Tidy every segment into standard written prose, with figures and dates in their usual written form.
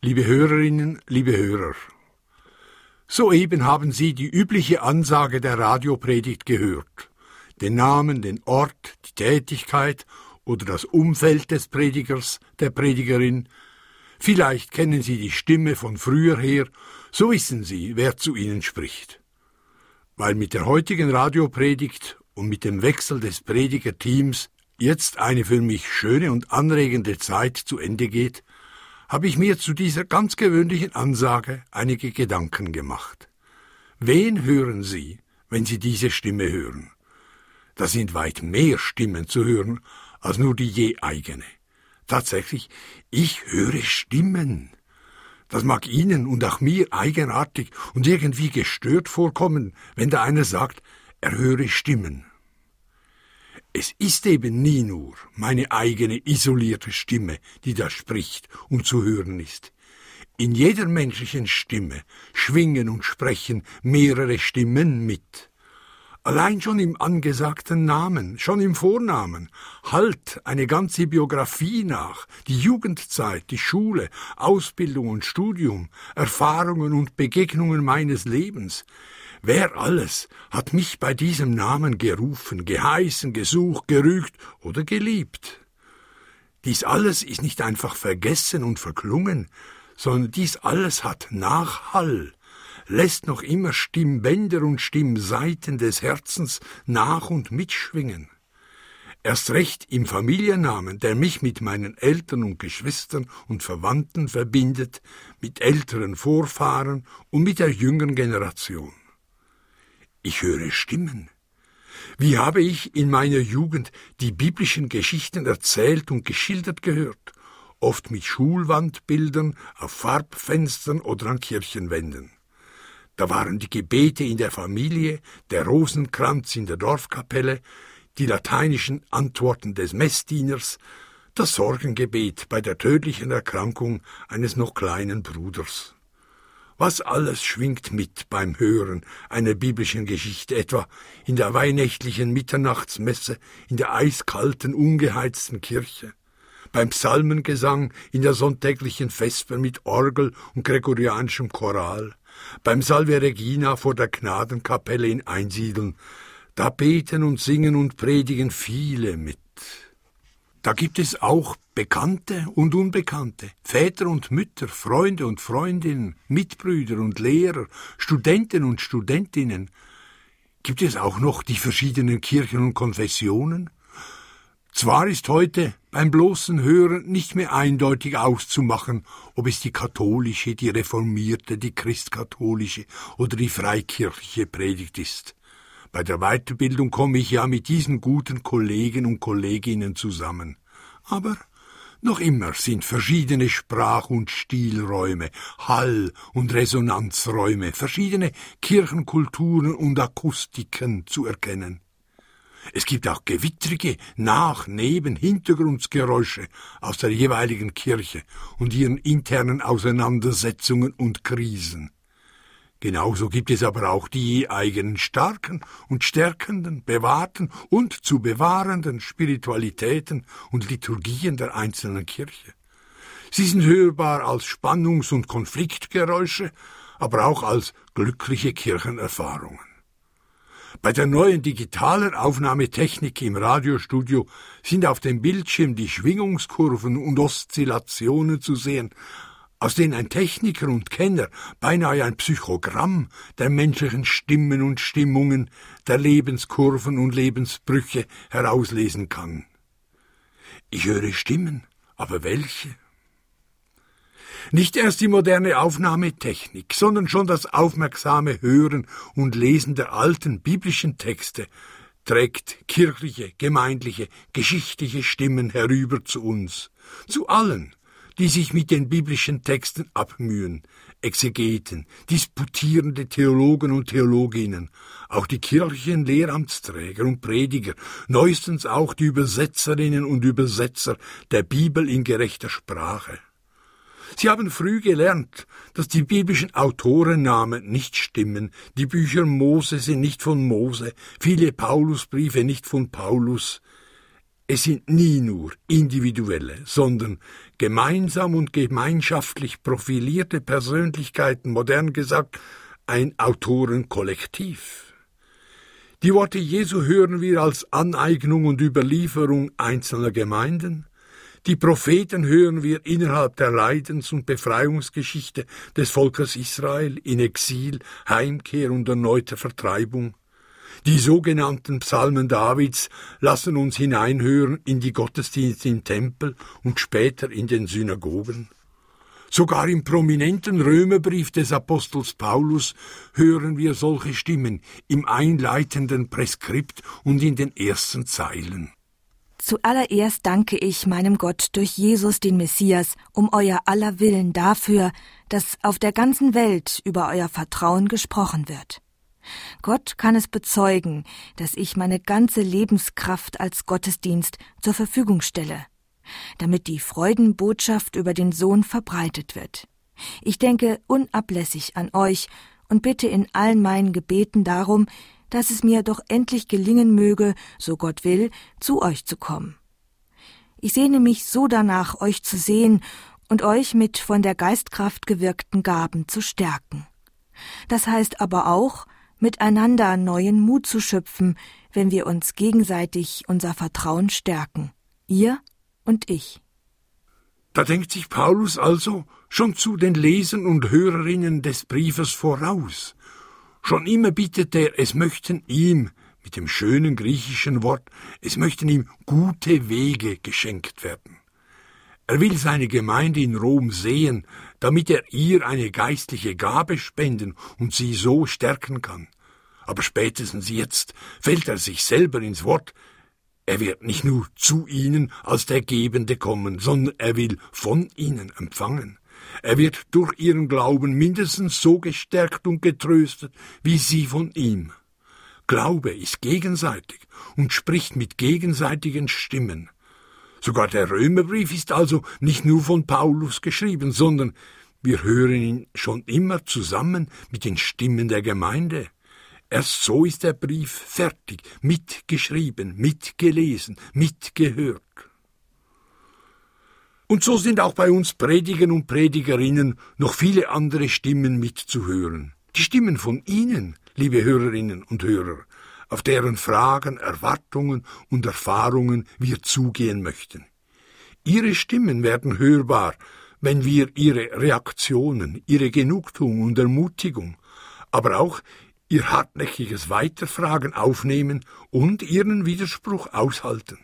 Liebe Hörerinnen, liebe Hörer, soeben haben Sie die übliche Ansage der Radiopredigt gehört. Den Namen, den Ort, die Tätigkeit oder das Umfeld des Predigers, der Predigerin. Vielleicht kennen Sie die Stimme von früher her, so wissen Sie, wer zu Ihnen spricht. Weil mit der heutigen Radiopredigt und mit dem Wechsel des Predigerteams jetzt eine für mich schöne und anregende Zeit zu Ende geht, habe ich mir zu dieser ganz gewöhnlichen Ansage einige Gedanken gemacht. Wen hören Sie, wenn Sie diese Stimme hören? Da sind weit mehr Stimmen zu hören, als nur die je eigene. Tatsächlich, ich höre Stimmen. Das mag Ihnen und auch mir eigenartig und irgendwie gestört vorkommen, wenn da einer sagt, er höre Stimmen. Es ist eben nie nur meine eigene isolierte Stimme, die da spricht und zu hören ist. In jeder menschlichen Stimme schwingen und sprechen mehrere Stimmen mit. Allein schon im angesagten Namen, schon im Vornamen, hallt eine ganze Biografie nach, die Jugendzeit, die Schule, Ausbildung und Studium, Erfahrungen und Begegnungen meines Lebens. Wer alles hat mich bei diesem Namen gerufen, geheißen, gesucht, gerügt oder geliebt? Dies alles ist nicht einfach vergessen und verklungen, sondern dies alles hat Nachhall, lässt noch immer Stimmbänder und Stimmsaiten des Herzens nach und mitschwingen. Erst recht im Familiennamen, der mich mit meinen Eltern und Geschwistern und Verwandten verbindet, mit älteren Vorfahren und mit der jüngeren Generation. Ich höre Stimmen. Wie habe ich in meiner Jugend die biblischen Geschichten erzählt und geschildert gehört, oft mit Schulwandbildern auf Farbfenstern oder an Kirchenwänden. Da waren die Gebete in der Familie, der Rosenkranz in der Dorfkapelle, die lateinischen Antworten des Messdieners, das Sorgengebet bei der tödlichen Erkrankung eines noch kleinen Bruders. Was alles schwingt mit beim Hören einer biblischen Geschichte, etwa in der weihnächtlichen Mitternachtsmesse, in der eiskalten, ungeheizten Kirche, beim Psalmengesang in der sonntäglichen Vesper mit Orgel und gregorianischem Choral, beim Salve Regina vor der Gnadenkapelle in Einsiedeln. Da beten und singen und predigen viele mit. Da gibt es auch Bekannte und Unbekannte, Väter und Mütter, Freunde und Freundinnen, Mitbrüder und Lehrer, Studenten und Studentinnen. Gibt es auch noch die verschiedenen Kirchen und Konfessionen? Zwar ist heute beim bloßen Hören nicht mehr eindeutig auszumachen, ob es die katholische, die reformierte, die christkatholische oder die freikirchliche Predigt ist. Bei der Weiterbildung komme ich ja mit diesen guten Kollegen und Kolleginnen zusammen. Aber noch immer sind verschiedene Sprach- und Stilräume, Hall- und Resonanzräume, verschiedene Kirchenkulturen und Akustiken zu erkennen. Es gibt auch gewittrige Neben-, Hintergrundgeräusche aus der jeweiligen Kirche und ihren internen Auseinandersetzungen und Krisen. Genauso gibt es aber auch die eigenen starken und stärkenden, bewahrten und zu bewahrenden Spiritualitäten und Liturgien der einzelnen Kirche. Sie sind hörbar als Spannungs- und Konfliktgeräusche, aber auch als glückliche Kirchenerfahrungen. Bei der neuen digitalen Aufnahmetechnik im Radiostudio sind auf dem Bildschirm die Schwingungskurven und Oszillationen zu sehen, aus denen ein Techniker und Kenner beinahe ein Psychogramm der menschlichen Stimmen und Stimmungen, der Lebenskurven und Lebensbrüche herauslesen kann. Ich höre Stimmen, aber welche? Nicht erst die moderne Aufnahmetechnik, sondern schon das aufmerksame Hören und Lesen der alten biblischen Texte trägt kirchliche, gemeindliche, geschichtliche Stimmen herüber zu uns, zu allen, die sich mit den biblischen Texten abmühen, Exegeten, disputierende Theologen und Theologinnen, auch die kirchlichen Lehramtsträger und Prediger, neuestens auch die Übersetzerinnen und Übersetzer der Bibel in gerechter Sprache. Sie haben früh gelernt, dass die biblischen Autorennamen nicht stimmen, die Bücher Mose sind nicht von Mose, viele Paulusbriefe nicht von Paulus. Es sind nie nur individuelle, sondern gemeinsam und gemeinschaftlich profilierte Persönlichkeiten, modern gesagt, ein Autorenkollektiv. Die Worte Jesu hören wir als Aneignung und Überlieferung einzelner Gemeinden. Die Propheten hören wir innerhalb der Leidens- und Befreiungsgeschichte des Volkes Israel in Exil, Heimkehr und erneuter Vertreibung. Die sogenannten Psalmen Davids lassen uns hineinhören in die Gottesdienste im Tempel und später in den Synagogen. Sogar im prominenten Römerbrief des Apostels Paulus hören wir solche Stimmen im einleitenden Präskript und in den ersten Zeilen. Zuallererst danke ich meinem Gott durch Jesus, den Messias, um euer aller Willen dafür, dass auf der ganzen Welt über euer Vertrauen gesprochen wird. Gott kann es bezeugen, dass ich meine ganze Lebenskraft als Gottesdienst zur Verfügung stelle, damit die Freudenbotschaft über den Sohn verbreitet wird. Ich denke unablässig an euch und bitte in allen meinen Gebeten darum, dass es mir doch endlich gelingen möge, so Gott will, zu euch zu kommen. Ich sehne mich so danach, euch zu sehen und euch mit von der Geistkraft gewirkten Gaben zu stärken. Das heißt aber auch, miteinander neuen Mut zu schöpfen, wenn wir uns gegenseitig unser Vertrauen stärken. Ihr und ich. Da denkt sich Paulus also schon zu den Lesern und Hörerinnen des Briefes voraus. Schon immer bittet er, es möchten ihm, mit dem schönen griechischen Wort, es möchten ihm gute Wege geschenkt werden. Er will seine Gemeinde in Rom sehen, damit er ihr eine geistliche Gabe spenden und sie so stärken kann. Aber spätestens jetzt fällt er sich selber ins Wort. Er wird nicht nur zu ihnen als der Gebende kommen, sondern er will von ihnen empfangen. Er wird durch ihren Glauben mindestens so gestärkt und getröstet, wie sie von ihm. Glaube ist gegenseitig und spricht mit gegenseitigen Stimmen. Sogar der Römerbrief ist also nicht nur von Paulus geschrieben, sondern wir hören ihn schon immer zusammen mit den Stimmen der Gemeinde. Erst so ist der Brief fertig, mitgeschrieben, mitgelesen, mitgehört. Und so sind auch bei uns Prediger und Predigerinnen noch viele andere Stimmen mitzuhören. Die Stimmen von Ihnen, liebe Hörerinnen und Hörer, auf deren Fragen, Erwartungen und Erfahrungen wir zugehen möchten. Ihre Stimmen werden hörbar, wenn wir Ihre Reaktionen, Ihre Genugtuung und Ermutigung, aber auch Ihr hartnäckiges Weiterfragen aufnehmen und Ihren Widerspruch aushalten.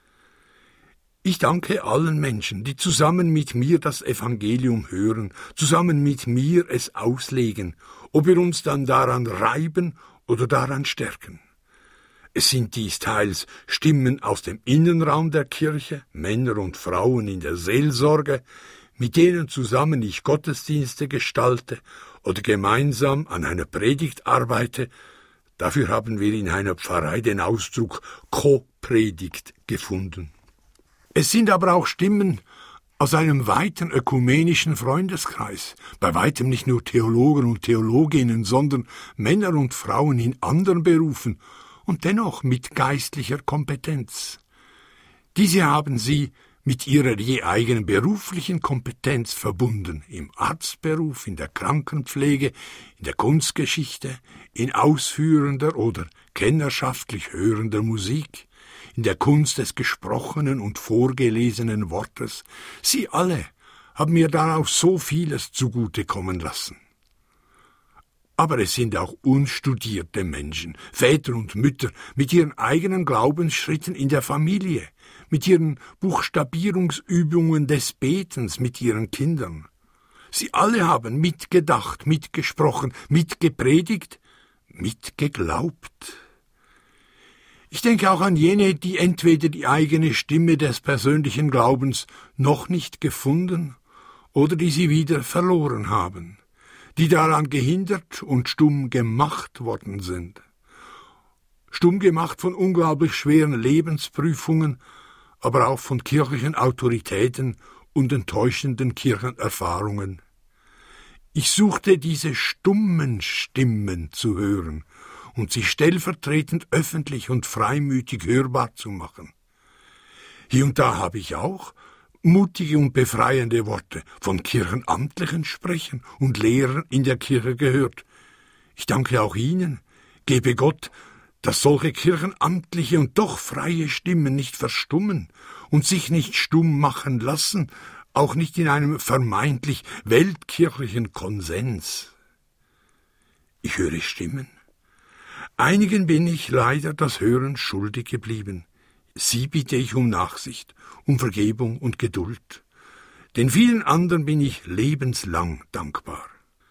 Ich danke allen Menschen, die zusammen mit mir das Evangelium hören, zusammen mit mir es auslegen, ob wir uns dann daran reiben oder daran stärken. Es sind dies teils Stimmen aus dem Innenraum der Kirche, Männer und Frauen in der Seelsorge, mit denen zusammen ich Gottesdienste gestalte oder gemeinsam an einer Predigt arbeite. Dafür haben wir in einer Pfarrei den Ausdruck Co-Predigt gefunden. Es sind aber auch Stimmen aus einem weiten ökumenischen Freundeskreis, bei weitem nicht nur Theologen und Theologinnen, sondern Männer und Frauen in anderen Berufen und dennoch mit geistlicher Kompetenz. Diese haben sie mit ihrer je eigenen beruflichen Kompetenz verbunden, im Arztberuf, in der Krankenpflege, in der Kunstgeschichte, in ausführender oder kennerschaftlich hörender Musik, in der Kunst des gesprochenen und vorgelesenen Wortes. Sie alle haben mir darauf so vieles zugutekommen lassen. Aber es sind auch unstudierte Menschen, Väter und Mütter, mit ihren eigenen Glaubensschritten in der Familie, mit ihren Buchstabierungsübungen des Betens mit ihren Kindern. Sie alle haben mitgedacht, mitgesprochen, mitgepredigt, mitgeglaubt. Ich denke auch an jene, die entweder die eigene Stimme des persönlichen Glaubens noch nicht gefunden oder die sie wieder verloren haben, die daran gehindert und stumm gemacht worden sind. Stumm gemacht von unglaublich schweren Lebensprüfungen, aber auch von kirchlichen Autoritäten und enttäuschenden Kirchenerfahrungen. Ich suchte diese stummen Stimmen zu hören und sie stellvertretend öffentlich und freimütig hörbar zu machen. Hier und da habe ich auch mutige und befreiende Worte von Kirchenamtlichen sprechen und Lehrern in der Kirche gehört. Ich danke auch Ihnen, gebe Gott, dass solche kirchenamtliche und doch freie Stimmen nicht verstummen und sich nicht stumm machen lassen, auch nicht in einem vermeintlich weltkirchlichen Konsens. Ich höre Stimmen. Einigen bin ich leider das Hören schuldig geblieben. Sie bitte ich um Nachsicht, um Vergebung und Geduld. Den vielen anderen bin ich lebenslang dankbar.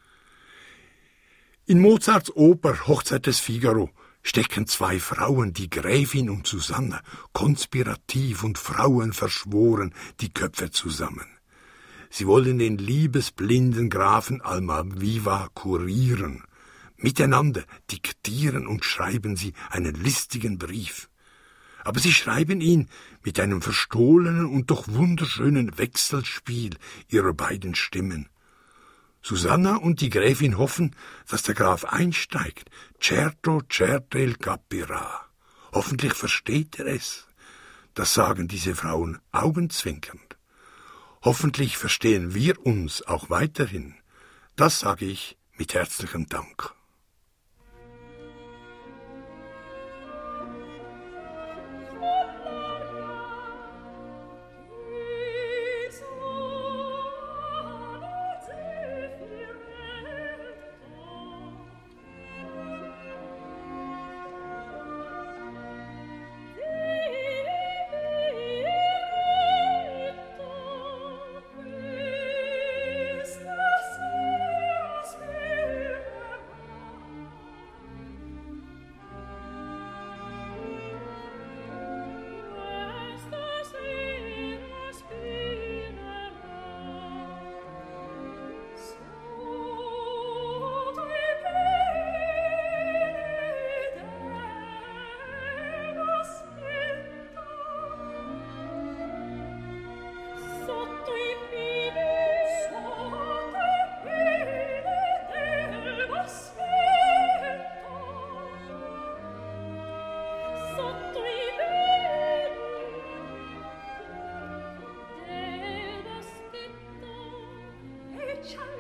In Mozarts Oper Hochzeit des Figaro stecken zwei Frauen, die Gräfin und Susanna, konspirativ und frauenverschworen die Köpfe zusammen. Sie wollen den liebesblinden Grafen Almaviva kurieren. Miteinander diktieren und schreiben sie einen listigen Brief. Aber sie schreiben ihn mit einem verstohlenen und doch wunderschönen Wechselspiel ihrer beiden Stimmen. Susanna und die Gräfin hoffen, dass der Graf einsteigt. Certo il capirà. Hoffentlich versteht er es. Das sagen diese Frauen augenzwinkernd. Hoffentlich verstehen wir uns auch weiterhin. Das sage ich mit herzlichem Dank. Ciao.